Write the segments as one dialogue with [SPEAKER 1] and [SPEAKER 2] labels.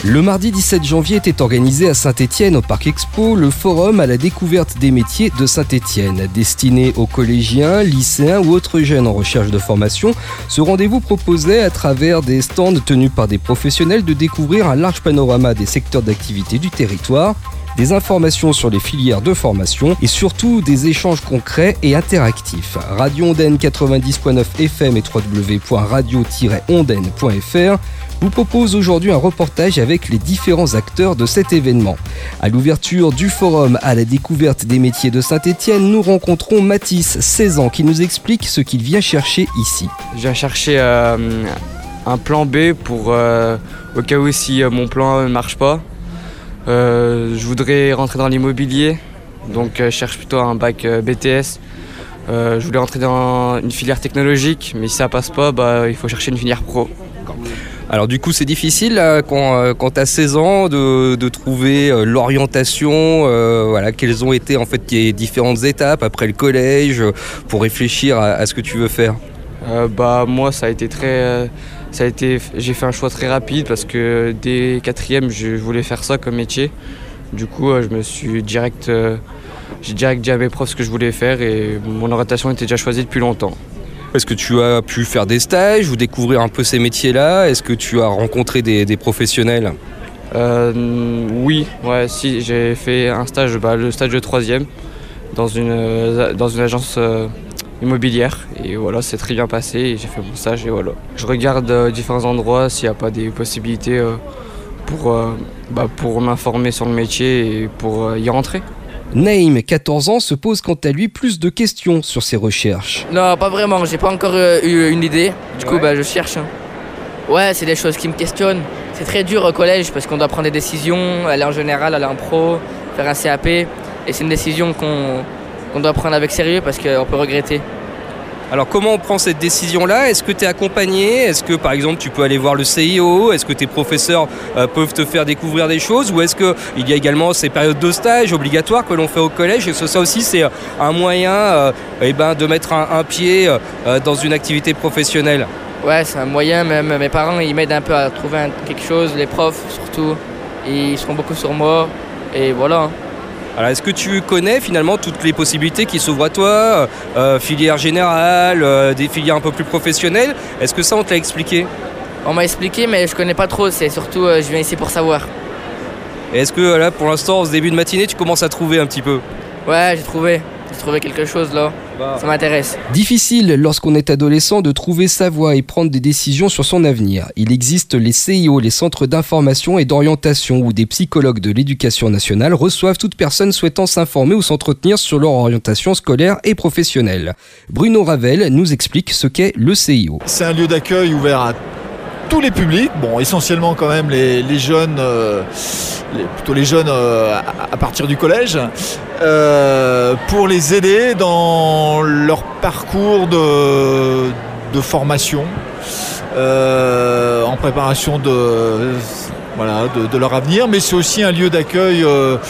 [SPEAKER 1] Le mardi 17 janvier était organisé à Saint-Étienne au Parc Expo le forum à la découverte des métiers de Saint-Étienne. Destiné aux collégiens, lycéens ou autres jeunes en recherche de formation, ce rendez-vous proposait à travers des stands tenus par des professionnels de découvrir un large panorama des secteurs d'activité du territoire, des informations sur les filières de formation et surtout des échanges concrets et interactifs. Radio Ondaine 90.9 FM et www.radio-ondaine.fr vous propose aujourd'hui un reportage avec les différents acteurs de cet événement. À l'ouverture du forum à la découverte des métiers de Saint-Étienne, nous rencontrons Mathis, 16 ans, qui nous explique ce qu'il vient chercher ici.
[SPEAKER 2] Je viens chercher un plan B pour au cas où si mon plan A ne marche pas. Je voudrais rentrer dans l'immobilier, donc je cherche plutôt un bac BTS. Je voulais rentrer dans une filière technologique, mais si ça passe pas, il faut chercher une filière pro.
[SPEAKER 1] Alors du coup c'est difficile là, quand tu as 16 ans de trouver l'orientation, quelles ont été en fait les différentes étapes après le collège pour réfléchir à ce que tu veux faire.
[SPEAKER 2] Moi j'ai fait un choix très rapide parce que dès 4e je voulais faire ça comme métier. Du coup j'ai direct dit à mes profs ce que je voulais faire et mon orientation était déjà choisie depuis longtemps.
[SPEAKER 1] Est-ce que tu as pu faire des stages ou découvrir un peu ces métiers-là ? Est-ce que tu as rencontré des professionnels ?
[SPEAKER 2] Oui, j'ai fait un stage, le stage de 3e dans une agence immobilière et voilà, c'est très bien passé et j'ai fait mon stage et voilà. Je regarde différents endroits s'il n'y a pas des possibilités pour m'informer sur le métier et pour y rentrer.
[SPEAKER 1] Naïm, 14 ans, se pose quant à lui plus de questions sur ses recherches.
[SPEAKER 3] Non, pas vraiment, j'ai pas encore eu une idée. Du coup, je cherche. Ouais, c'est des choses qui me questionnent. C'est très dur au collège parce qu'on doit prendre des décisions, aller en général, aller en pro, faire un CAP. Et c'est une décision qu'on doit prendre avec sérieux parce qu'on peut regretter.
[SPEAKER 1] Alors comment on prend cette décision-là ? Est-ce que tu es accompagné ? Est-ce que par exemple tu peux aller voir le CIO ? Est-ce que tes professeurs peuvent te faire découvrir des choses ? Ou est-ce qu'il y a également ces périodes de stage obligatoires que l'on fait au collège ? Et ça aussi c'est un moyen de mettre un pied dans une activité professionnelle ?
[SPEAKER 3] Ouais, c'est un moyen, même mes parents ils m'aident un peu à trouver quelque chose, les profs surtout, ils seront beaucoup sur moi et voilà.
[SPEAKER 1] Alors est-ce que tu connais finalement toutes les possibilités qui s'ouvrent à toi, filière générale, des filières un peu plus professionnelles ? Est-ce que ça on te l'a expliqué ?
[SPEAKER 3] On m'a expliqué mais je connais pas trop, c'est surtout je viens ici pour savoir.
[SPEAKER 1] Et est-ce que là pour l'instant, en ce début de matinée, tu commences à trouver un petit peu ?
[SPEAKER 3] Ouais, j'ai trouvé quelque chose là, ça m'intéresse.
[SPEAKER 1] Difficile lorsqu'on est adolescent de trouver sa voie et prendre des décisions sur son avenir. Il existe les CIO, les centres d'information et d'orientation où des psychologues de l'éducation nationale reçoivent toute personne souhaitant s'informer ou s'entretenir sur leur orientation scolaire et professionnelle. Bruno Ravel nous explique ce qu'est le CIO.
[SPEAKER 4] C'est un lieu d'accueil ouvert à tous les publics, essentiellement quand même les jeunes, plutôt les jeunes à partir du collège, pour les aider dans leur parcours de formation, en préparation de leur avenir, mais c'est aussi un lieu d'accueil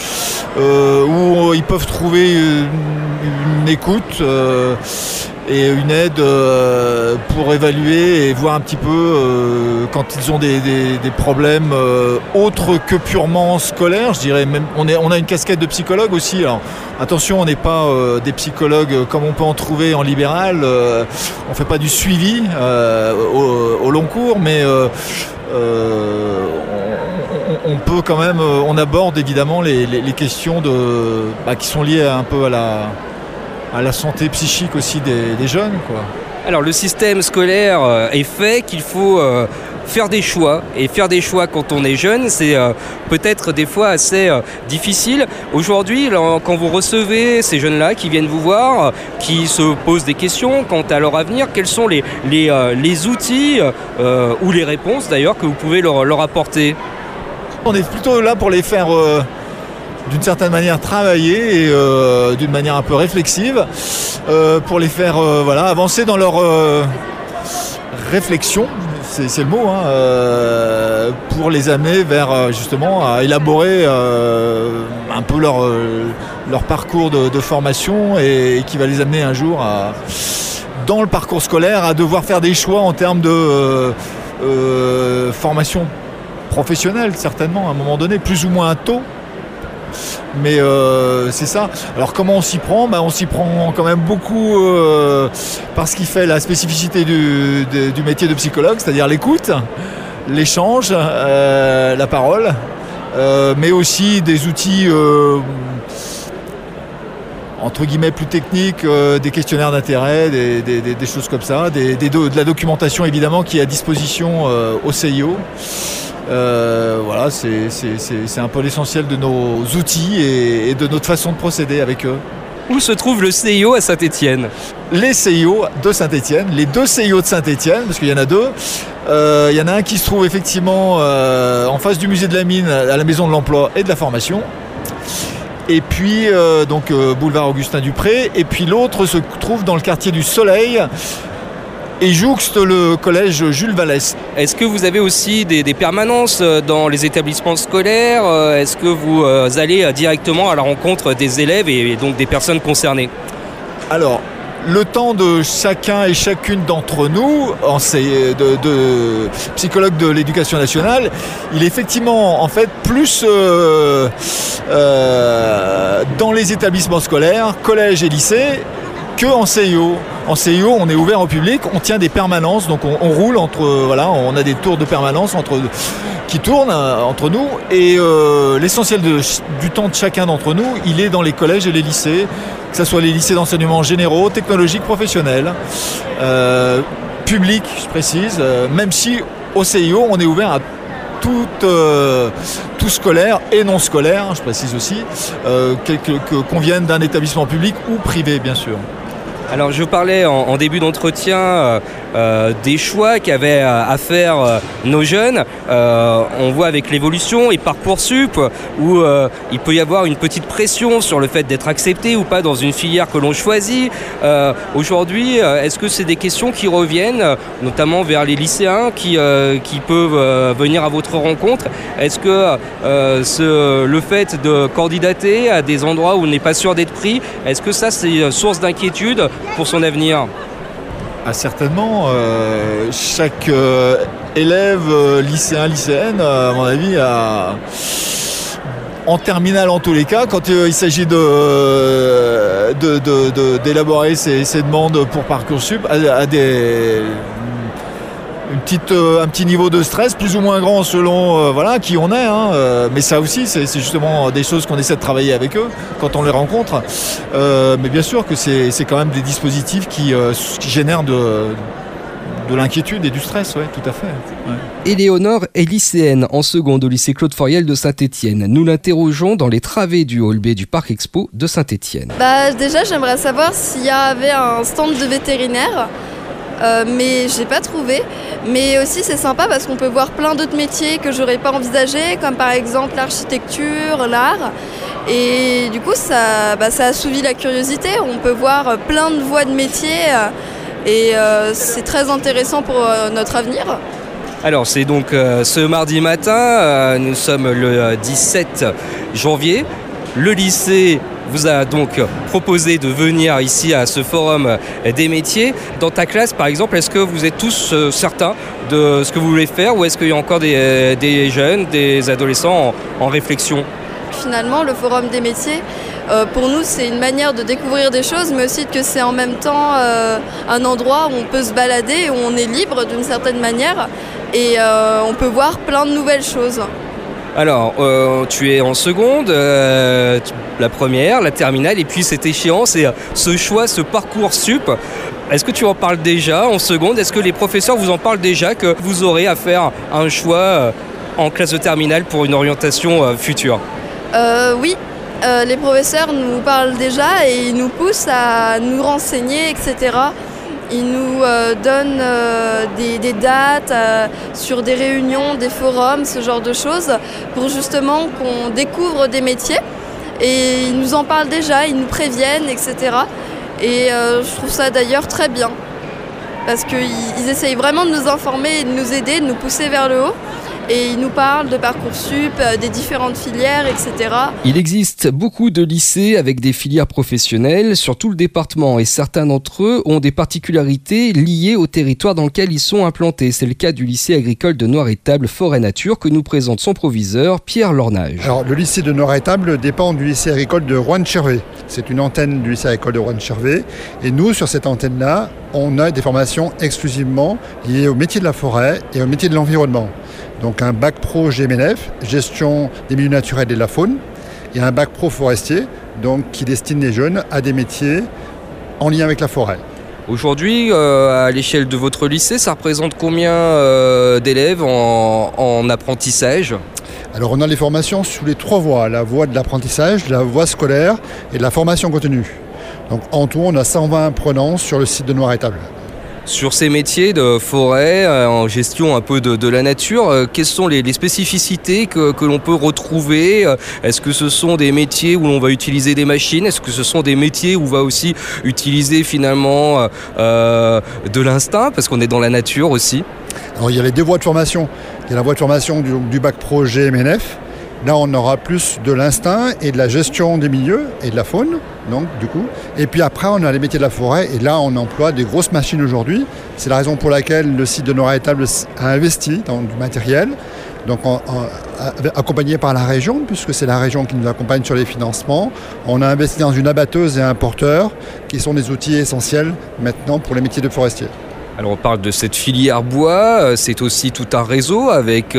[SPEAKER 4] où ils peuvent trouver une écoute et une aide pour évaluer et voir un petit peu quand ils ont des problèmes autres que purement scolaires. Je dirais même, on a une casquette de psychologue aussi. Alors, attention, on n'est pas des psychologues comme on peut en trouver en libéral. On fait pas du suivi au long cours, mais on peut quand même, on aborde évidemment les questions qui sont liées un peu à la santé psychique aussi des jeunes, quoi.
[SPEAKER 1] Alors le système scolaire est fait qu'il faut faire des choix. Et faire des choix quand on est jeune, c'est peut-être des fois assez difficile. Aujourd'hui, quand vous recevez ces jeunes-là qui viennent vous voir, qui se posent des questions quant à leur avenir, quels sont les outils ou les réponses d'ailleurs que vous pouvez leur apporter ?
[SPEAKER 4] On est plutôt là pour les faire d'une certaine manière travailler et d'une manière un peu réflexive pour les faire avancer dans leur réflexion, c'est le mot, pour les amener vers justement à élaborer un peu leur parcours de formation et qui va les amener un jour dans le parcours scolaire à devoir faire des choix en termes de formation professionnelle, certainement, à un moment donné, plus ou moins tôt. Mais c'est ça. Alors comment on s'y prend ? On s'y prend quand même beaucoup parce qu'il fait la spécificité du métier de psychologue, c'est-à-dire l'écoute, l'échange, la parole, mais aussi des outils entre guillemets plus techniques, des questionnaires d'intérêt, des choses comme ça, de la documentation évidemment qui est à disposition au CIO. Voilà, c'est un peu l'essentiel de nos outils et de notre façon de procéder avec eux.
[SPEAKER 1] Où se trouve le CIO à Saint-Étienne ?
[SPEAKER 4] Les CIO de Saint-Étienne, les 2 CIO de Saint-Étienne, parce qu'il y en a 2. Il y en a un qui se trouve effectivement en face du musée de la Mine, à la Maison de l'Emploi et de la Formation. Et puis, boulevard Augustin Dupré. Et puis l'autre se trouve dans le quartier du Soleil, et jouxte le collège Jules Vallès.
[SPEAKER 1] Est-ce que vous avez aussi des permanences dans les établissements scolaires ? Est-ce que vous allez directement à la rencontre des élèves et donc des personnes concernées ?
[SPEAKER 4] Alors, le temps de chacun et chacune d'entre nous, de psychologues de l'éducation nationale, il est effectivement en fait plus dans les établissements scolaires, collèges et lycées, qu'en CIO. En CIO, on est ouvert au public, on tient des permanences, donc on roule on a des tours de permanence qui tournent entre nous, et l'essentiel du temps de chacun d'entre nous, il est dans les collèges et les lycées, que ce soit les lycées d'enseignement généraux, technologiques, professionnels, publics, je précise, même si au CIO, on est ouvert à tout scolaire et non scolaire, je précise aussi, qu'on vienne d'un établissement public ou privé, bien sûr.
[SPEAKER 1] Alors je parlais en début d'entretien des choix qu'avaient à faire nos jeunes. On voit avec l'évolution et Parcoursup où il peut y avoir une petite pression sur le fait d'être accepté ou pas dans une filière que l'on choisit. Aujourd'hui, est-ce que c'est des questions qui reviennent, notamment vers les lycéens qui peuvent venir à votre rencontre ? Est-ce que le fait de candidater à des endroits où on n'est pas sûr d'être pris, est-ce que ça c'est source d'inquiétude pour son avenir ?
[SPEAKER 4] Certainement. Chaque élève, lycéen, lycéenne, à mon avis, en terminale en tous les cas, quand il s'agit d'élaborer ses demandes pour Parcoursup, a un petit niveau de stress plus ou moins grand selon qui on est, mais ça aussi c'est justement des choses qu'on essaie de travailler avec eux quand on les rencontre, mais bien sûr que c'est quand même des dispositifs qui génèrent de l'inquiétude et du stress, oui, tout à fait. Ouais.
[SPEAKER 1] Éléonore est lycéenne en seconde au lycée Claude Foriel de Saint-Étienne. Nous l'interrogeons dans les travées du hall B du Parc Expo de Saint-Étienne.
[SPEAKER 5] Déjà j'aimerais savoir s'il y avait un stand de vétérinaire. Mais j'ai pas trouvé. Mais aussi c'est sympa parce qu'on peut voir plein d'autres métiers que j'aurais pas envisagé, comme par exemple l'architecture, l'art. Et du coup ça assouvit la curiosité. On peut voir plein de voies de métiers et c'est très intéressant pour notre avenir.
[SPEAKER 1] Alors c'est donc ce mardi matin, nous sommes le 17 janvier. Le lycée vous a donc proposé de venir ici à ce forum des métiers. Dans ta classe, par exemple, est-ce que vous êtes tous certains de ce que vous voulez faire ou est-ce qu'il y a encore des jeunes, des adolescents en réflexion ?
[SPEAKER 5] Finalement, le forum des métiers, pour nous, c'est une manière de découvrir des choses, mais aussi que c'est en même temps un endroit où on peut se balader, où on est libre d'une certaine manière et on peut voir plein de nouvelles choses.
[SPEAKER 1] Alors, tu es en seconde, la première, la terminale, et puis cette échéance et ce choix, ce Parcoursup. Est-ce que tu en parles déjà en seconde ? Est-ce que les professeurs vous en parlent déjà que vous aurez à faire un choix en classe de terminale pour une orientation future ?
[SPEAKER 5] Oui, les professeurs nous parlent déjà et ils nous poussent à nous renseigner, etc. Ils nous donnent des dates sur des réunions, des forums, ce genre de choses, pour justement qu'on découvre des métiers. Et ils nous en parlent déjà, ils nous préviennent, etc. Et je trouve ça d'ailleurs très bien, parce qu'ils essayent vraiment de nous informer et de nous aider, de nous pousser vers le haut. et ils nous parlent de Parcoursup, des différentes filières, etc.
[SPEAKER 1] Il existe beaucoup de lycées avec des filières professionnelles sur tout le département et certains d'entre eux ont des particularités liées au territoire dans lequel ils sont implantés. C'est le cas du lycée agricole de Noirétable Forêt Nature que nous présente son proviseur Pierre Lornage.
[SPEAKER 6] Alors, le lycée de Noirétable dépend du lycée agricole de Roanne-Chervé. C'est une antenne du lycée agricole de Roanne-Chervé et nous, sur cette antenne-là, on a des formations exclusivement liées au métier de la forêt et au métier de l'environnement. Donc un bac pro GMNF, gestion des milieux naturels et de la faune, et un bac pro forestier, donc qui destine les jeunes à des métiers en lien avec la forêt.
[SPEAKER 1] Aujourd'hui, à l'échelle de votre lycée, ça représente combien d'élèves en apprentissage ?
[SPEAKER 6] Alors on a les formations sous les 3 voies, la voie de l'apprentissage, la voie scolaire et de la formation continue. Donc en tout, on a 120 apprenants sur le site de Noirétable.
[SPEAKER 1] Sur ces métiers de forêt, en gestion un peu de la nature, quelles sont les spécificités que l'on peut retrouver ? Est-ce que ce sont des métiers où l'on va utiliser des machines ? Est-ce que ce sont des métiers où on va aussi utiliser finalement de l'instinct, parce qu'on est dans la nature aussi ?
[SPEAKER 6] Alors il y a les 2 voies de formation. Il y a la voie de formation du bac pro GMNF. Là, on aura plus de l'instinct et de la gestion des milieux et de la faune, donc du coup. Et puis après, on a les métiers de la forêt. Et là, on emploie des grosses machines aujourd'hui. C'est la raison pour laquelle le site de Noirétable a investi dans du matériel, donc accompagné par la région, puisque c'est la région qui nous accompagne sur les financements. On a investi dans une abatteuse et un porteur, qui sont des outils essentiels maintenant pour les métiers de forestier.
[SPEAKER 1] Alors on parle de cette filière bois, c'est aussi tout un réseau avec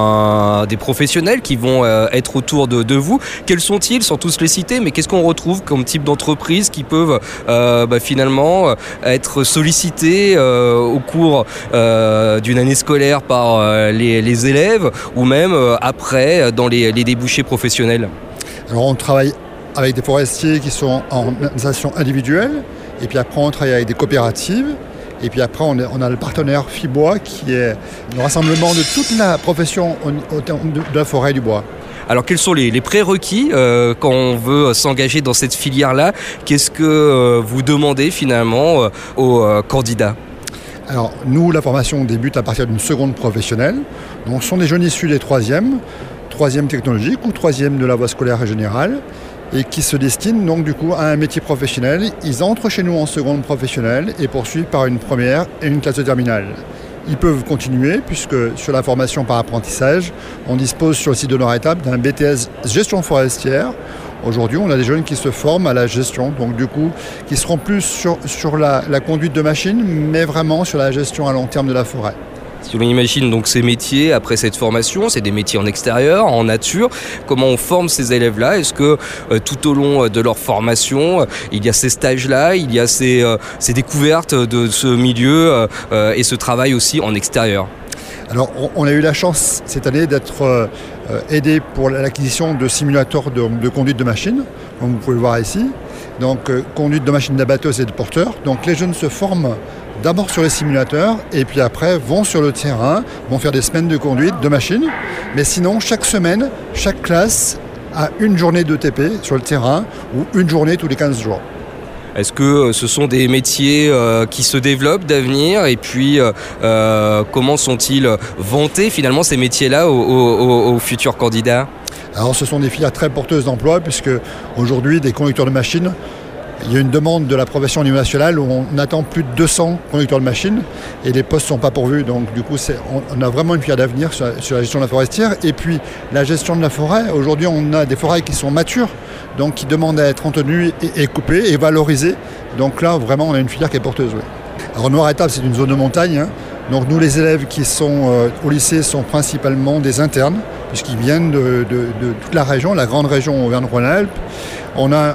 [SPEAKER 1] des professionnels qui vont être autour de vous. Quels sont-ils, sans tous les citer, mais qu'est-ce qu'on retrouve comme type d'entreprises qui peuvent finalement être sollicitées au cours d'une année scolaire par les élèves ou même après dans les débouchés professionnels ?
[SPEAKER 6] Alors on travaille avec des forestiers qui sont en organisation individuelle et puis après on travaille avec des coopératives. Et puis après, on a le partenaire Fibois qui est le rassemblement de toute la profession de la forêt et du bois.
[SPEAKER 1] Alors quels sont les prérequis quand on veut s'engager dans cette filière-là ? Qu'est-ce que vous demandez finalement aux candidats ?
[SPEAKER 6] Alors nous, la formation débute à partir d'une seconde professionnelle. Donc ce sont des jeunes issus des 3e technologique ou 3e de la voie scolaire générale, et qui se destinent donc du coup à un métier professionnel. Ils entrent chez nous en seconde professionnelle et poursuivent par une première et une classe de terminale. Ils peuvent continuer puisque sur la formation par apprentissage, on dispose sur le site de Noirétable d'un BTS gestion forestière. Aujourd'hui, on a des jeunes qui se forment à la gestion, donc du coup, qui seront plus sur la conduite de machines, mais vraiment sur la gestion à long terme de la forêt.
[SPEAKER 1] Si on imagine donc ces métiers après cette formation, c'est des métiers en extérieur, en nature. Comment on forme ces élèves-là ? Est-ce que tout au long de leur formation, il y a ces stages-là, il y a ces découvertes de ce milieu et ce travail aussi en extérieur ?
[SPEAKER 6] Alors, on a eu la chance cette année d'être aidé pour l'acquisition de simulateurs de conduite de machines, comme vous pouvez le voir ici. Donc, conduite de machines d'abatteuse et de porteurs. Donc, les jeunes se forment d'abord sur les simulateurs et puis après vont sur le terrain, vont faire des semaines de conduite de machines. Mais sinon, chaque semaine, chaque classe a une journée de TP sur le terrain ou une journée tous les 15 jours.
[SPEAKER 1] Est-ce que ce sont des métiers qui se développent d'avenir et puis comment sont-ils vantés finalement ces métiers-là aux futurs candidats ?
[SPEAKER 6] Alors ce sont des filières très porteuses d'emploi puisque aujourd'hui des conducteurs de machines, il y a une demande de la profession au niveau national où on attend plus de 200 conducteurs de machines et les postes ne sont pas pourvus. Donc du coup, on a vraiment une filière d'avenir sur la gestion de la forestière. Et puis la gestion de la forêt, aujourd'hui on a des forêts qui sont matures, donc qui demandent à être entretenues et coupées et valorisées. Donc là, vraiment, on a une filière qui est porteuse. Oui. Alors Noirétable, c'est une zone de montagne. Donc nous, les élèves qui sont au lycée sont principalement des internes, puisqu'ils viennent de toute la région, la grande région Auvergne-Rhône-Alpes. On a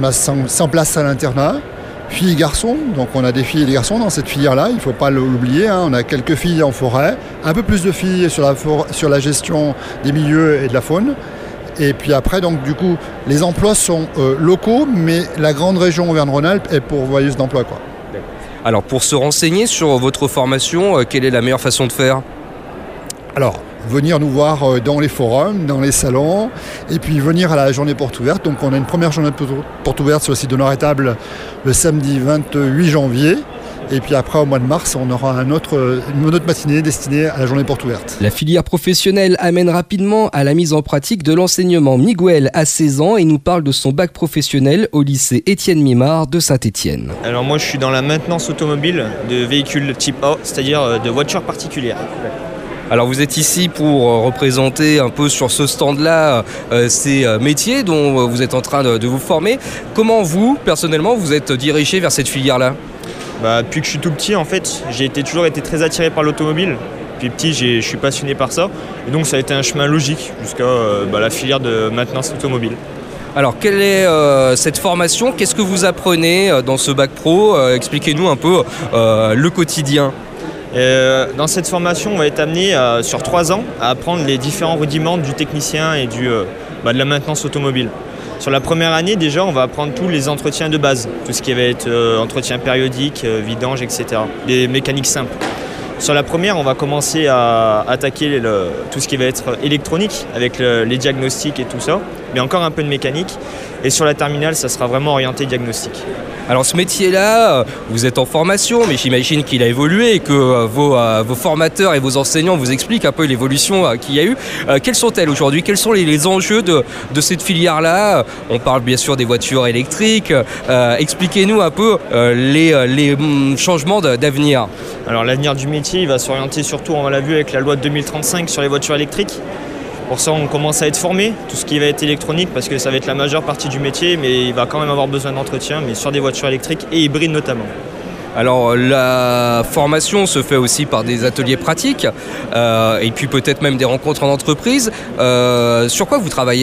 [SPEAKER 6] 100 places à l'internat, filles et garçons. Donc on a des filles et des garçons dans cette filière-là, il ne faut pas l'oublier. On a quelques filles en forêt, un peu plus de filles sur la gestion des milieux et de la faune. Et puis après, donc du coup, les emplois sont locaux, mais la grande région Auvergne-Rhône-Alpes est pourvoyeuse d'emplois, quoi.
[SPEAKER 1] Alors pour se renseigner sur votre formation, quelle est la meilleure façon de faire ?
[SPEAKER 6] Alors, venir nous voir dans les forums, dans les salons, et puis venir à la journée porte ouverte. Donc on a une première journée porte ouverte sur le site de Noirétable le samedi 28 janvier. Et puis après, au mois de mars, on aura une autre matinée destinée à la journée porte ouverte.
[SPEAKER 1] La filière professionnelle amène rapidement à la mise en pratique de l'enseignement. Miguel a 16 ans et nous parle de son bac professionnel au lycée Étienne Mimard de Saint-Étienne.
[SPEAKER 7] Alors moi je suis dans la maintenance automobile de véhicules type A, c'est-à-dire de voitures particulières.
[SPEAKER 1] Alors vous êtes ici pour représenter un peu sur ce stand-là ces métiers dont vous êtes en train de vous former. Comment vous, personnellement, vous êtes dirigé vers cette filière-là ?
[SPEAKER 7] Depuis que je suis tout petit, en fait, j'ai toujours été très attiré par l'automobile. Depuis petit, je suis passionné par ça. Et donc ça a été un chemin logique jusqu'à la filière de maintenance automobile.
[SPEAKER 1] Alors, quelle est cette formation ? Qu'est-ce que vous apprenez dans ce bac pro ? Expliquez-nous un peu le quotidien.
[SPEAKER 7] Dans cette formation, on va être amené sur 3 ans à apprendre les différents rudiments du technicien et de la maintenance automobile. Sur la première année, déjà, on va apprendre tous les entretiens de base, tout ce qui va être entretien périodique, vidange, etc. Les mécaniques simples. Sur la première, on va commencer à attaquer tout ce qui va être électronique avec les diagnostics et tout ça, mais encore un peu de mécanique. Et sur la terminale, ça sera vraiment orienté diagnostic.
[SPEAKER 1] Alors ce métier-là, vous êtes en formation, mais j'imagine qu'il a évolué et que vos formateurs et vos enseignants vous expliquent un peu l'évolution qu'il y a eu. Quelles sont-elles aujourd'hui ? Quels sont les enjeux de cette filière-là ? On parle bien sûr des voitures électriques. Expliquez-nous un peu les changements d'avenir.
[SPEAKER 7] Alors l'avenir du métier, il va s'orienter surtout, on l'a vu avec la loi de 2035 sur les voitures électriques. Pour ça, on commence à être formé, tout ce qui va être électronique, parce que ça va être la majeure partie du métier, mais il va quand même avoir besoin d'entretien, mais sur des voitures électriques et hybrides notamment.
[SPEAKER 1] Alors la formation se fait aussi par des ateliers pratiques, et puis peut-être même des rencontres en entreprise. Sur quoi vous travaillez ?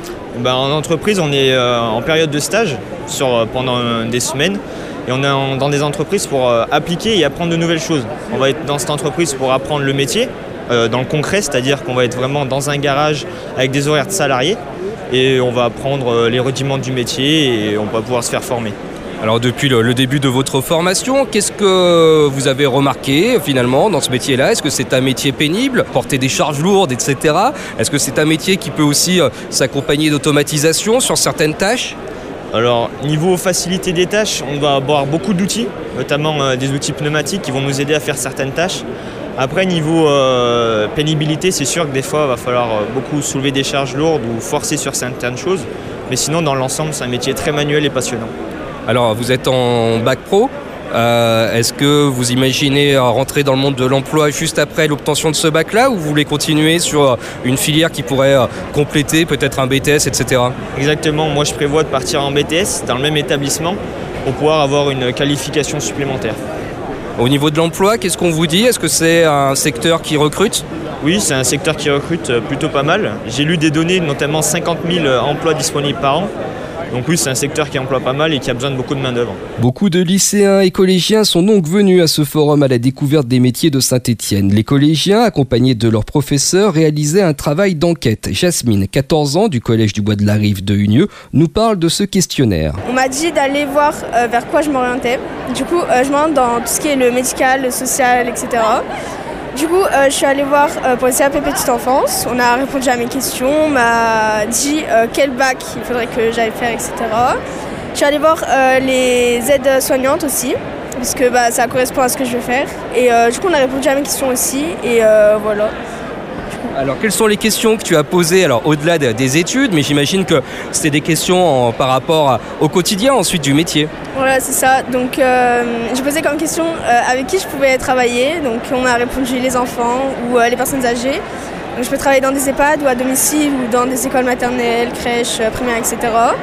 [SPEAKER 7] En entreprise, on est en période de stage pendant des semaines. Et on est dans des entreprises pour appliquer et apprendre de nouvelles choses. On va être dans cette entreprise pour apprendre le métier, dans le concret, c'est-à-dire qu'on va être vraiment dans un garage avec des horaires de salariés et on va apprendre les rudiments du métier et on va pouvoir se faire former.
[SPEAKER 1] Alors depuis le début de votre formation, qu'est-ce que vous avez remarqué finalement dans ce métier-là ? Est-ce que c'est un métier pénible, porter des charges lourdes, etc. Est-ce que c'est un métier qui peut aussi s'accompagner d'automatisation sur certaines tâches ?
[SPEAKER 7] Alors, niveau facilité des tâches, on va avoir beaucoup d'outils, notamment des outils pneumatiques qui vont nous aider à faire certaines tâches. Après, niveau pénibilité, c'est sûr que des fois, il va falloir beaucoup soulever des charges lourdes ou forcer sur certaines choses. Mais sinon, dans l'ensemble, c'est un métier très manuel et passionnant.
[SPEAKER 1] Alors, vous êtes en bac pro. Est-ce que vous imaginez rentrer dans le monde de l'emploi juste après l'obtention de ce bac-là, ou vous voulez continuer sur une filière qui pourrait compléter peut-être un BTS, etc.
[SPEAKER 7] Exactement, moi je prévois de partir en BTS dans le même établissement pour pouvoir avoir une qualification supplémentaire.
[SPEAKER 1] Au niveau de l'emploi, qu'est-ce qu'on vous dit ? Est-ce que c'est un secteur qui recrute ?
[SPEAKER 7] Oui, c'est un secteur qui recrute plutôt pas mal. J'ai lu des données, notamment 50 000 emplois disponibles par an. Donc oui, c'est un secteur qui emploie pas mal et qui a besoin de beaucoup de main-d'œuvre.
[SPEAKER 1] Beaucoup de lycéens et collégiens sont donc venus à ce forum à la découverte des métiers de Saint-Étienne. Les collégiens, accompagnés de leurs professeurs, réalisaient un travail d'enquête. Jasmine, 14 ans, du collège du Bois de la Rive de Hunieux, nous parle de ce questionnaire.
[SPEAKER 8] On m'a dit d'aller voir vers quoi je m'orientais. Du coup, je m'oriente dans tout ce qui est le médical, le social, etc. Du coup, je suis allée voir pour le CAP Petite Enfance. On a répondu à mes questions, on m'a dit quel bac il faudrait que j'aille faire, etc. Je suis allée voir les aides soignantes aussi, parce que ça correspond à ce que je veux faire. Et du coup, on a répondu à mes questions aussi, et voilà.
[SPEAKER 1] Alors, quelles sont les questions que tu as posées, alors au-delà des études, mais j'imagine que c'était des questions par rapport au quotidien ensuite du métier.
[SPEAKER 8] Voilà, c'est ça. Donc, j'ai posé comme question avec qui je pouvais travailler. Donc, on a répondu les enfants ou les personnes âgées. Donc, je peux travailler dans des EHPAD ou à domicile ou dans des écoles maternelles, crèches, primaires, etc.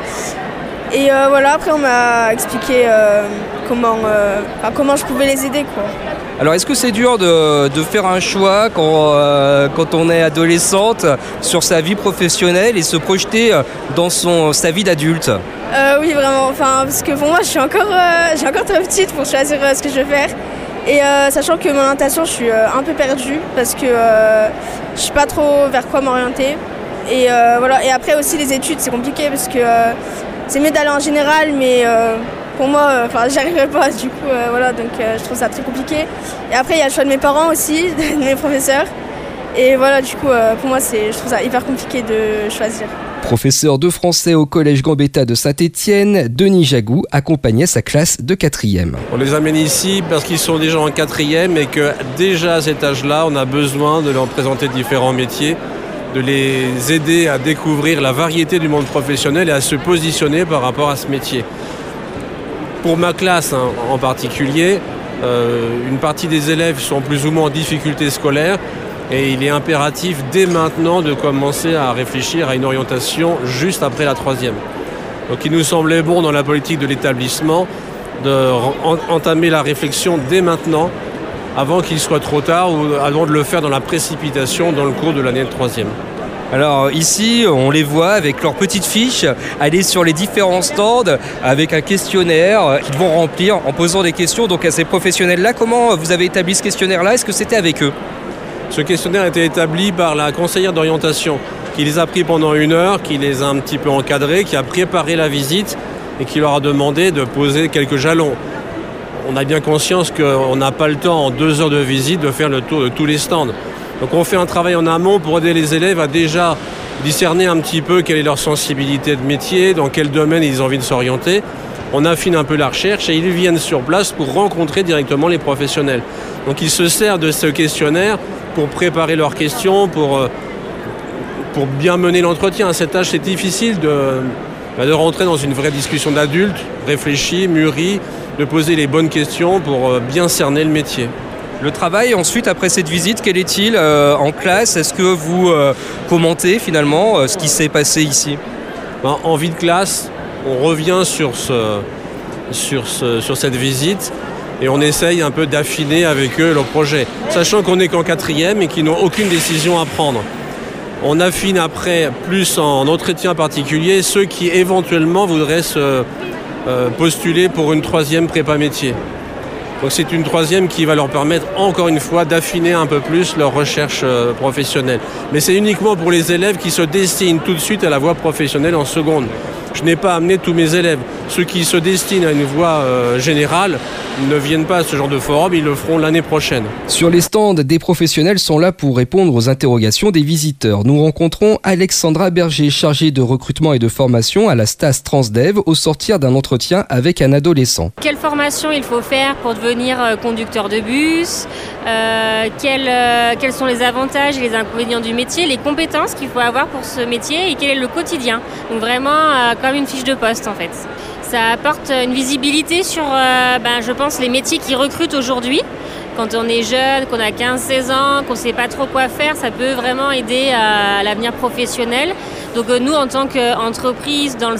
[SPEAKER 8] Et voilà, après, on m'a expliqué comment je pouvais les aider, quoi.
[SPEAKER 1] Alors, est-ce que c'est dur de faire un choix quand on est adolescente sur sa vie professionnelle et se projeter dans sa vie d'adulte ?
[SPEAKER 8] Oui, vraiment. Parce que pour moi, je suis encore très petite pour choisir ce que je veux faire. Et sachant que mon orientation, je suis un peu perdue parce que je sais pas trop vers quoi m'orienter. Et voilà. Et après aussi, les études, c'est compliqué parce que c'est mieux d'aller en général, mais pour moi, j'y arriverai pas, du coup, voilà, donc je trouve ça très compliqué. Et après, il y a le choix de mes parents aussi, de mes professeurs. Et voilà, du coup, pour moi, je trouve ça hyper compliqué de choisir.
[SPEAKER 1] Professeur de français au collège Gambetta de Saint-Étienne, Denis Jagou accompagnait sa classe de 4e.
[SPEAKER 9] On les amène ici parce qu'ils sont déjà en 4e et que déjà à cet âge-là, on a besoin de leur présenter différents métiers, de les aider à découvrir la variété du monde professionnel et à se positionner par rapport à ce métier. Pour ma classe en particulier, une partie des élèves sont plus ou moins en difficulté scolaire et il est impératif dès maintenant de commencer à réfléchir à une orientation juste après la 3e. Donc il nous semblait bon dans la politique de l'établissement d'entamer la réflexion dès maintenant avant qu'il soit trop tard ou avant de le faire dans la précipitation dans le cours de l'année de 3e.
[SPEAKER 1] Alors ici, on les voit avec leurs petites fiches, aller sur les différents stands avec un questionnaire qu'ils vont remplir en posant des questions donc à ces professionnels-là. Comment vous avez établi ce questionnaire-là? Est-ce que c'était avec eux?
[SPEAKER 9] Ce questionnaire a été établi par la conseillère d'orientation qui les a pris pendant 1 heure, qui les a un petit peu encadrés, qui a préparé la visite et qui leur a demandé de poser quelques jalons. On a bien conscience qu'on n'a pas le temps en 2 heures de visite de faire le tour de tous les stands. Donc on fait un travail en amont pour aider les élèves à déjà discerner un petit peu quelle est leur sensibilité de métier, dans quel domaine ils ont envie de s'orienter. On affine un peu la recherche et ils viennent sur place pour rencontrer directement les professionnels. Donc ils se servent de ce questionnaire pour préparer leurs questions, pour bien mener l'entretien. À cet âge, c'est difficile de rentrer dans une vraie discussion d'adulte, réfléchie, mûrie, de poser les bonnes questions pour bien cerner le métier.
[SPEAKER 1] Le travail ensuite, après cette visite, quel est-il en classe? Est-ce que vous commentez finalement ce qui s'est passé ici?
[SPEAKER 9] En vie de classe, on revient sur cette visite et on essaye un peu d'affiner avec eux leur projet, sachant qu'on n'est qu'en 4e et qu'ils n'ont aucune décision à prendre. On affine après, plus en entretien particulier, ceux qui éventuellement voudraient se postuler pour une 3e prépa métier. Donc c'est une 3e qui va leur permettre encore une fois d'affiner un peu plus leur recherche professionnelle. Mais c'est uniquement pour les élèves qui se destinent tout de suite à la voie professionnelle en seconde. Je n'ai pas amené tous mes élèves. Ceux qui se destinent à une voie générale ne viennent pas à ce genre de forum, ils le feront l'année prochaine.
[SPEAKER 1] Sur les stands, des professionnels sont là pour répondre aux interrogations des visiteurs. Nous rencontrons Alexandra Berger, chargée de recrutement et de formation à la Stas Transdev, au sortir d'un entretien avec un adolescent.
[SPEAKER 10] Quelle formation il faut faire pour devenir conducteur de bus? Quels sont les avantages et les inconvénients du métier? Les compétences qu'il faut avoir pour ce métier et quel est le quotidien? Donc vraiment comme une fiche de poste en fait. Ça apporte une visibilité sur, je pense, les métiers qui recrutent aujourd'hui. Quand on est jeune, qu'on a 15-16 ans, qu'on ne sait pas trop quoi faire, ça peut vraiment aider à l'avenir professionnel. Donc nous, en tant qu'entreprise dans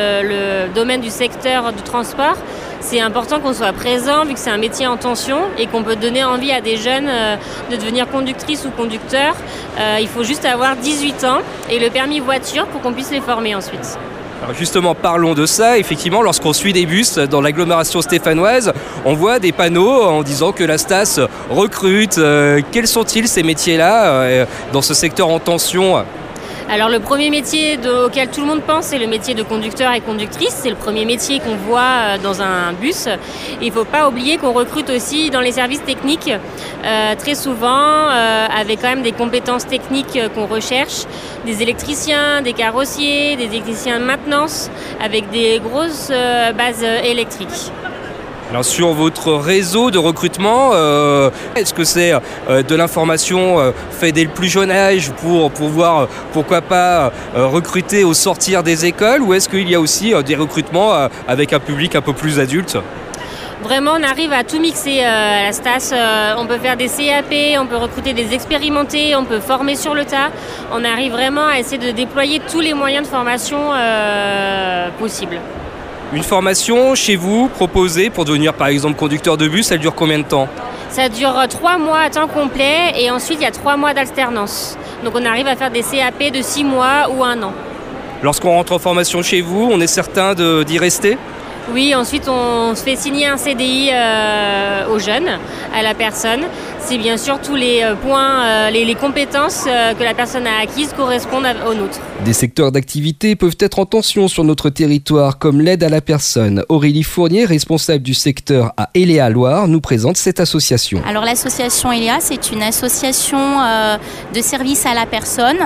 [SPEAKER 10] le domaine du secteur du transport, c'est important qu'on soit présent vu que c'est un métier en tension et qu'on peut donner envie à des jeunes de devenir conductrice ou conducteur. Il faut juste avoir 18 ans et le permis voiture pour qu'on puisse les former ensuite.
[SPEAKER 1] Alors justement, parlons de ça. Effectivement, lorsqu'on suit des bus dans l'agglomération stéphanoise, on voit des panneaux en disant que la Stas recrute. Quels sont-ils ces métiers-là dans ce secteur en tension ?
[SPEAKER 10] Alors le premier métier auquel tout le monde pense, c'est le métier de conducteur et conductrice. C'est le premier métier qu'on voit dans un bus. Il ne faut pas oublier qu'on recrute aussi dans les services techniques, très souvent avec quand même des compétences techniques qu'on recherche, des électriciens, des carrossiers, des techniciens de maintenance, avec des grosses bases électriques.
[SPEAKER 1] Alors sur votre réseau de recrutement, est-ce que c'est de l'information faite dès le plus jeune âge pour pouvoir, pourquoi pas, recruter au sortir des écoles, ou est-ce qu'il y a aussi des recrutements avec un public un peu plus adulte ?
[SPEAKER 10] Vraiment, on arrive à tout mixer à la Stas. On peut faire des CAP, on peut recruter des expérimentés, on peut former sur le tas. On arrive vraiment à essayer de déployer tous les moyens de formation possibles.
[SPEAKER 1] Une formation chez vous proposée pour devenir par exemple conducteur de bus, elle dure combien de temps ?
[SPEAKER 10] Ça dure 3 mois à temps complet et ensuite il y a 3 mois d'alternance. Donc on arrive à faire des CAP de 6 mois ou 1 an.
[SPEAKER 1] Lorsqu'on rentre en formation chez vous, on est certain d'y rester ?
[SPEAKER 10] Oui, ensuite on se fait signer un CDI aux jeunes, à la personne. si bien sûr tous les points, les compétences que la personne a acquises correspondent aux nôtres.
[SPEAKER 1] Des secteurs d'activité peuvent être en tension sur notre territoire, comme l'aide à la personne. Aurélie Fournier, responsable du secteur à Eléa Loire, nous présente cette association.
[SPEAKER 11] Alors l'association Eléa, c'est une association de service à la personne,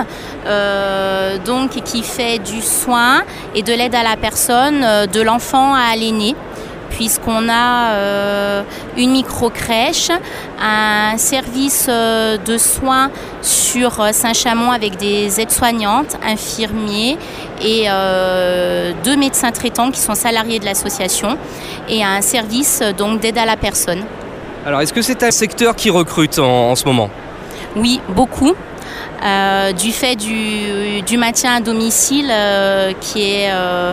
[SPEAKER 11] donc qui fait du soin et de l'aide à la personne de l'enfant à l'aîné, puisqu'on a une micro-crèche, un service de soins sur Saint-Chamond avec des aides-soignantes, infirmiers et 2 médecins traitants qui sont salariés de l'association, et un service donc d'aide à la personne.
[SPEAKER 1] Alors, est-ce que c'est un secteur qui recrute en ce moment ?
[SPEAKER 11] Oui, beaucoup. Du fait du maintien à domicile qui est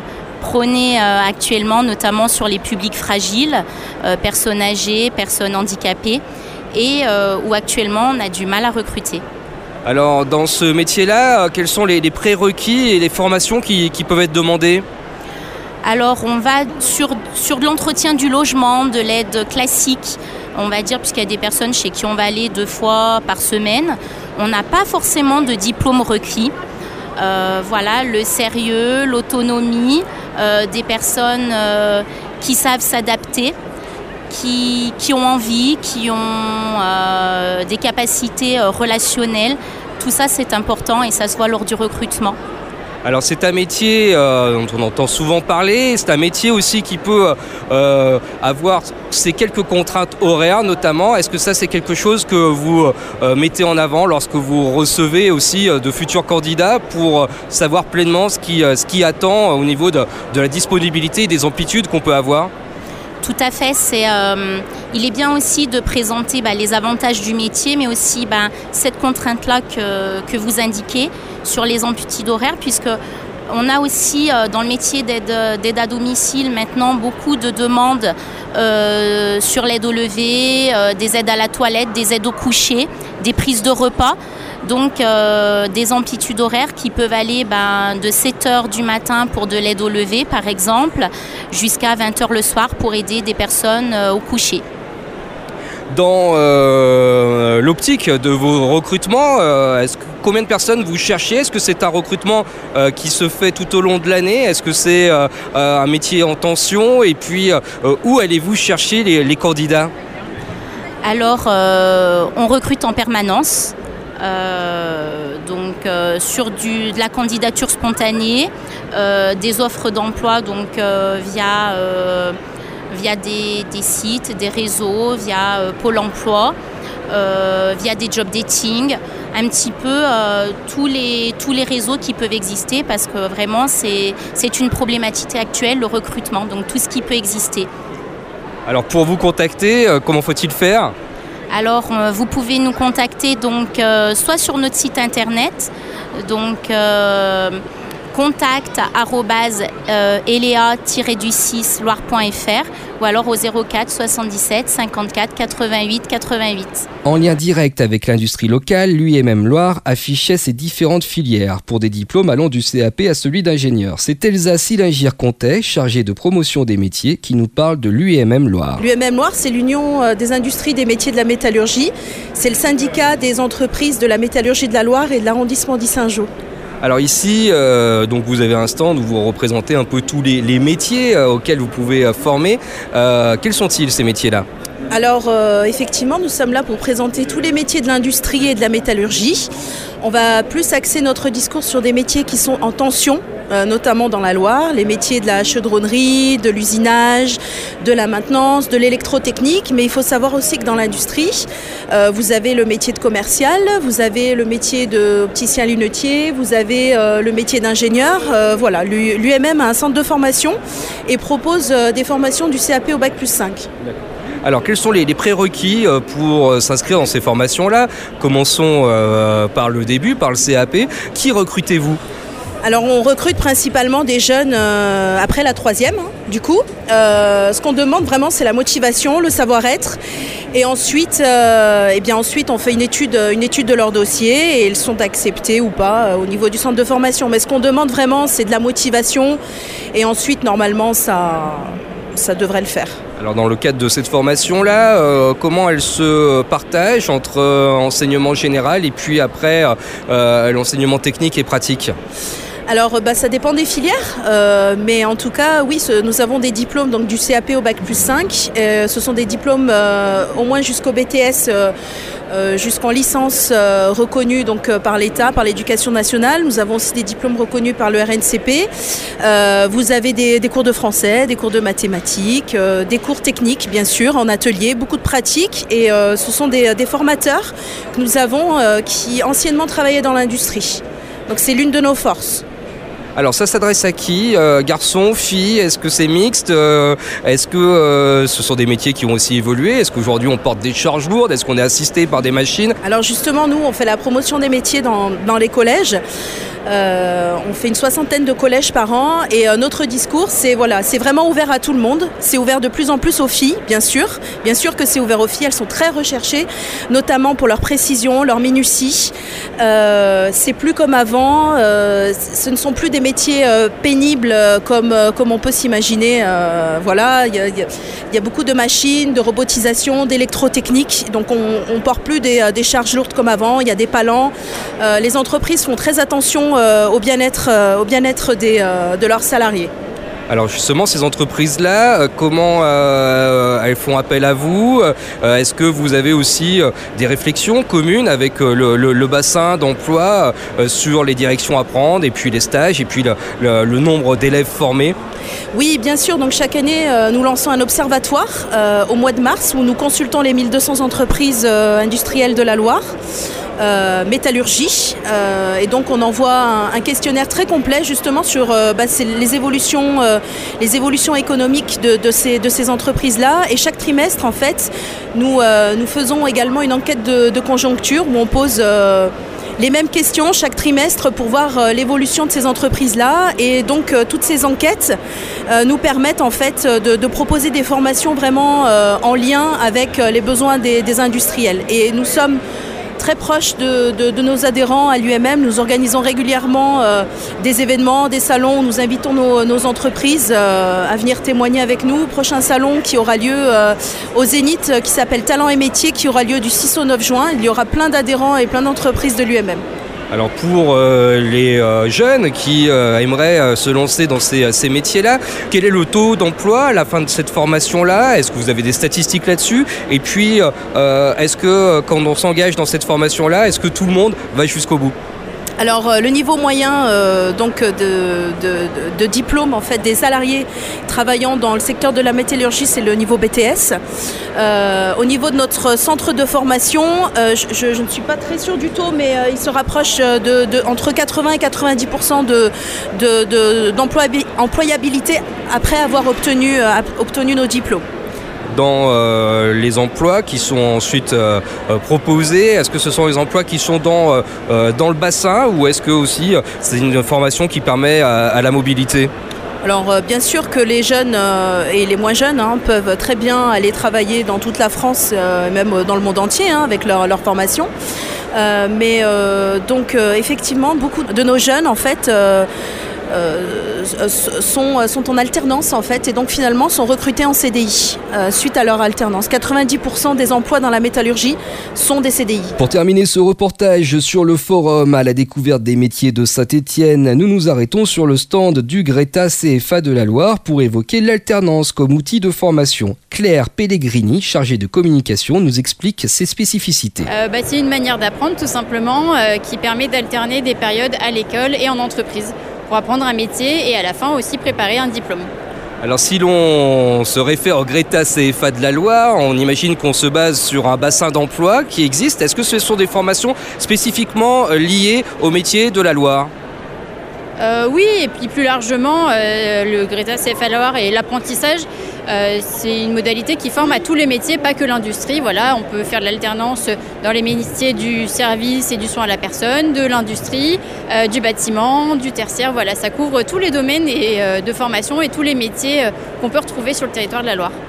[SPEAKER 11] prôné actuellement, notamment sur les publics fragiles, personnes âgées, personnes handicapées, et où actuellement on a du mal à recruter.
[SPEAKER 1] Alors, dans ce métier-là, quels sont les prérequis et les formations qui peuvent être demandées ?
[SPEAKER 11] Alors, on va sur de l'entretien du logement, de l'aide classique, on va dire, puisqu'il y a des personnes chez qui on va aller 2 fois par semaine. On n'a pas forcément de diplôme requis. Voilà, le sérieux, l'autonomie, des personnes qui savent s'adapter, qui ont envie, qui ont des capacités relationnelles. Tout ça, c'est important et ça se voit lors du recrutement.
[SPEAKER 1] Alors c'est un métier dont on entend souvent parler, c'est un métier aussi qui peut avoir ces quelques contraintes horaires notamment. Est-ce que ça c'est quelque chose que vous mettez en avant lorsque vous recevez aussi de futurs candidats pour savoir pleinement ce qui attend au niveau de la disponibilité et des amplitudes qu'on peut avoir ?
[SPEAKER 11] Tout à fait, il est bien aussi de présenter les avantages du métier, mais aussi cette contrainte-là que vous indiquez sur les amplitudes horaires, puisque on a aussi dans le métier d'aide à domicile maintenant beaucoup de demandes sur l'aide au lever, des aides à la toilette, des aides au coucher, des prises de repas. Donc des amplitudes horaires qui peuvent aller de 7h du matin pour de l'aide au lever par exemple, jusqu'à 20h le soir pour aider des personnes au coucher.
[SPEAKER 1] Dans l'optique de vos recrutements, combien de personnes vous cherchez ? Est-ce que c'est un recrutement qui se fait tout au long de l'année ? Est-ce que c'est un métier en tension ? Et puis, où allez-vous chercher les candidats ?
[SPEAKER 11] Alors, on recrute en permanence. Sur de la candidature spontanée, des offres d'emploi via des sites, des réseaux, via Pôle emploi, via des job dating, un petit peu tous les réseaux qui peuvent exister, parce que vraiment c'est une problématique actuelle, le recrutement, donc tout ce qui peut exister.
[SPEAKER 1] Alors pour vous contacter, comment faut-il faire ?
[SPEAKER 11] Alors, vous pouvez nous contacter soit sur notre site internet, contact@elea-du6loire.fr, ou alors au 04 77 54 88 88.
[SPEAKER 1] En lien direct avec l'industrie locale, l'UIMM Loire affichait ses différentes filières pour des diplômes allant du CAP à celui d'ingénieur. C'est Elsa Silingir-Contet, chargée de promotion des métiers, qui nous parle de l'UIMM Loire.
[SPEAKER 12] L'UIMM Loire, c'est l'Union des industries des métiers de la métallurgie. C'est le syndicat des entreprises de la métallurgie de la Loire et de l'arrondissement d'Issingeaux.
[SPEAKER 1] Alors ici, donc vous avez un stand où vous représentez un peu tous les métiers auxquels vous pouvez former. Quels sont-ils ces métiers-là ?
[SPEAKER 12] Alors effectivement, nous sommes là pour présenter tous les métiers de l'industrie et de la métallurgie. On va plus axer notre discours sur des métiers qui sont en tension, notamment dans la Loire, les métiers de la chaudronnerie, de l'usinage, de la maintenance, de l'électrotechnique. Mais il faut savoir aussi que dans l'industrie, vous avez le métier de commercial, vous avez le métier d'opticien lunetier, vous avez le métier d'ingénieur. Voilà, l'UMM a un centre de formation et propose des formations du CAP au Bac+5.
[SPEAKER 1] D'accord. Alors, quels sont les prérequis pour s'inscrire dans ces formations-là ? Commençons par le début, par le CAP. Qui recrutez-vous ?
[SPEAKER 12] Alors, on recrute principalement des jeunes après la 3e, du coup. Ce qu'on demande vraiment, c'est la motivation, le savoir-être. Et ensuite, on fait une étude de leur dossier et ils sont acceptés ou pas au niveau du centre de formation. Mais ce qu'on demande vraiment, c'est de la motivation. Et ensuite, normalement, ça devrait le faire.
[SPEAKER 1] Alors dans le cadre de cette formation-là, comment elle se partage entre enseignement général et puis après l'enseignement technique et pratique ?
[SPEAKER 12] Alors ça dépend des filières, mais en tout cas oui, nous avons des diplômes donc, du CAP au Bac+5. Ce sont des diplômes au moins jusqu'au BTS, jusqu'en licence reconnue donc, par l'État, par l'Éducation nationale. Nous avons aussi des diplômes reconnus par le RNCP. Vous avez des cours de français, des cours de mathématiques, des cours techniques bien sûr, en atelier, beaucoup de pratiques. Et ce sont des formateurs que nous avons qui anciennement travaillaient dans l'industrie. Donc c'est l'une de nos forces.
[SPEAKER 1] Alors ça s'adresse à qui ? Garçons, filles ? Est-ce que c'est mixte ? Est-ce que ce sont des métiers qui ont aussi évolué ? Est-ce qu'aujourd'hui on porte des charges lourdes ? Est-ce qu'on est assisté par des machines ?
[SPEAKER 12] Alors justement, nous on fait la promotion des métiers dans les collèges. On fait une 60aine de collèges par an et notre discours c'est vraiment ouvert à tout le monde, c'est ouvert de plus en plus aux filles bien sûr que c'est ouvert aux filles, elles sont très recherchées notamment pour leur précision, leur minutie, c'est plus comme avant, ce ne sont plus des métiers pénibles comme on peut s'imaginer, il y a beaucoup de machines, de robotisation, d'électrotechnique, donc on porte plus des charges lourdes comme avant, il y a des palans, les entreprises font très attention au bien-être de leurs salariés.
[SPEAKER 1] Alors justement, ces entreprises-là, comment elles font appel à vous ? Est-ce que vous avez aussi des réflexions communes avec le bassin d'emploi sur les directions à prendre et puis les stages et puis le nombre d'élèves formés ?
[SPEAKER 12] Oui, bien sûr. Donc chaque année, nous lançons un observatoire au mois de mars où nous consultons les 1200 entreprises industrielles de la Loire. Métallurgie et donc on envoie un questionnaire très complet justement sur les évolutions économiques de ces entreprises-là et chaque trimestre en fait nous faisons également une enquête de conjoncture où on pose les mêmes questions chaque trimestre pour voir l'évolution de ces entreprises-là et donc toutes ces enquêtes nous permettent en fait de proposer des formations vraiment en lien avec les besoins des industriels et nous sommes très proche de nos adhérents à l'UMM. Nous organisons régulièrement des événements, des salons où nous invitons nos entreprises à venir témoigner avec nous. Prochain salon qui aura lieu au Zénith qui s'appelle Talents et Métiers qui aura lieu du 6 au 9 juin. Il y aura plein d'adhérents et plein d'entreprises de l'UMM.
[SPEAKER 1] Alors pour les jeunes qui aimeraient se lancer dans ces métiers-là, quel est le taux d'emploi à la fin de cette formation-là ? Est-ce que vous avez des statistiques là-dessus ? Et puis, est-ce que quand on s'engage dans cette formation-là, est-ce que tout le monde va jusqu'au bout ?
[SPEAKER 12] Alors le niveau moyen de diplôme en fait, des salariés travaillant dans le secteur de la métallurgie, c'est le niveau BTS. Au niveau de notre centre de formation, je ne suis pas très sûre du taux, mais il se rapproche entre 80 et 90% d'employabilité après avoir obtenu nos diplômes.
[SPEAKER 1] Dans les emplois qui sont ensuite proposés, est-ce que ce sont les emplois qui sont dans le bassin ou est-ce que aussi c'est une formation qui permet à la mobilité ?
[SPEAKER 12] Alors bien sûr que les jeunes et les moins jeunes peuvent très bien aller travailler dans toute la France, même dans le monde entier avec leur formation. Mais effectivement, beaucoup de nos jeunes en fait sont en alternance en fait et donc finalement sont recrutés en CDI suite à leur alternance. 90% des emplois dans la métallurgie sont des CDI.
[SPEAKER 1] Pour terminer ce reportage sur le forum à la découverte des métiers de Saint-Étienne, nous nous arrêtons sur le stand du Greta CFA de la Loire pour évoquer l'alternance comme outil de formation. Claire Pellegrini, chargée de communication, nous explique ses spécificités.
[SPEAKER 13] C'est une manière d'apprendre tout simplement qui permet d'alterner des périodes à l'école et en entreprise pour apprendre un métier et à la fin aussi préparer un diplôme.
[SPEAKER 1] Alors si l'on se réfère au Greta CFA de la Loire, on imagine qu'on se base sur un bassin d'emploi qui existe. Est-ce que ce sont des formations spécifiquement liées au métier de la Loire ?
[SPEAKER 13] Oui, et puis plus largement, le Greta CFA de la Loire et l'apprentissage, c'est une modalité qui forme à tous les métiers, pas que l'industrie. Voilà, on peut faire de l'alternance dans les métiers du service et du soin à la personne, de l'industrie, du bâtiment, du tertiaire. Voilà, ça couvre tous les domaines de formation et tous les métiers qu'on peut retrouver sur le territoire de la Loire.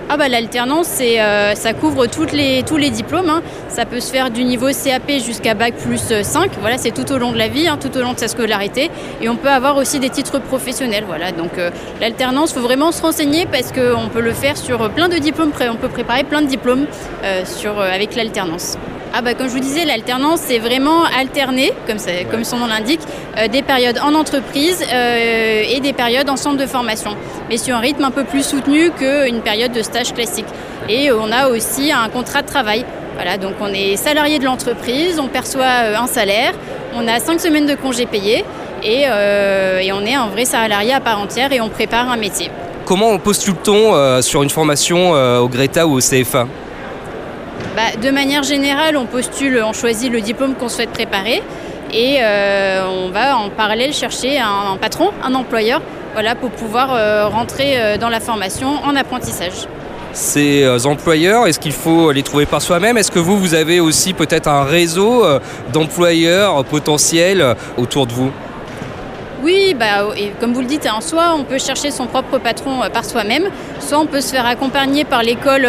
[SPEAKER 13] L'alternance, ça couvre tous les diplômes. Hein. Ça peut se faire du niveau CAP jusqu'à Bac plus 5. Voilà, c'est tout au long de la vie, tout au long de sa scolarité. Et on peut avoir aussi des titres professionnels. Voilà. Donc l'alternance, il faut vraiment se renseigner parce qu'on peut le faire sur plein de diplômes. On peut préparer plein de diplômes avec l'alternance. Comme je vous disais, l'alternance, c'est vraiment alterner, comme son nom l'indique, des périodes en entreprise et des périodes en centre de formation, mais sur un rythme un peu plus soutenu qu'une période de stage classique. Et on a aussi un contrat de travail. Voilà, donc on est salarié de l'entreprise, on perçoit un salaire, on a 5 semaines de congés payés et on est un vrai salarié à part entière et on prépare un métier.
[SPEAKER 1] Comment postule-t-on sur une formation au Greta ou au CFA ?
[SPEAKER 13] De manière générale, on choisit le diplôme qu'on souhaite préparer et on va en parallèle chercher un patron, un employeur, pour pouvoir rentrer dans la formation en apprentissage.
[SPEAKER 1] Ces employeurs, est-ce qu'il faut les trouver par soi-même ? Est-ce que vous avez aussi peut-être un réseau d'employeurs potentiels autour de vous ?
[SPEAKER 13] Oui, et comme vous le dites, soit on peut chercher son propre patron par soi-même, soit on peut se faire accompagner par l'école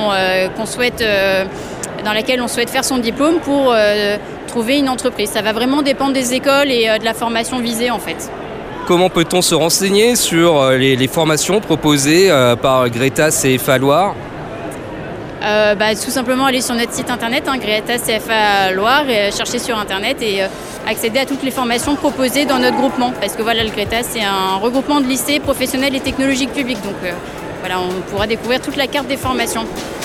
[SPEAKER 13] dans laquelle on souhaite faire son diplôme pour trouver une entreprise. Ça va vraiment dépendre des écoles et de la formation visée en fait.
[SPEAKER 1] Comment peut-on se renseigner sur les formations proposées par Greta CFA Loire ?
[SPEAKER 13] Tout simplement aller sur notre site internet, Greta CFA Loire, et chercher sur internet et accéder à toutes les formations proposées dans notre groupement. Parce que le Greta, c'est un regroupement de lycées professionnels et technologiques publics. Donc on pourra découvrir toute la carte des formations.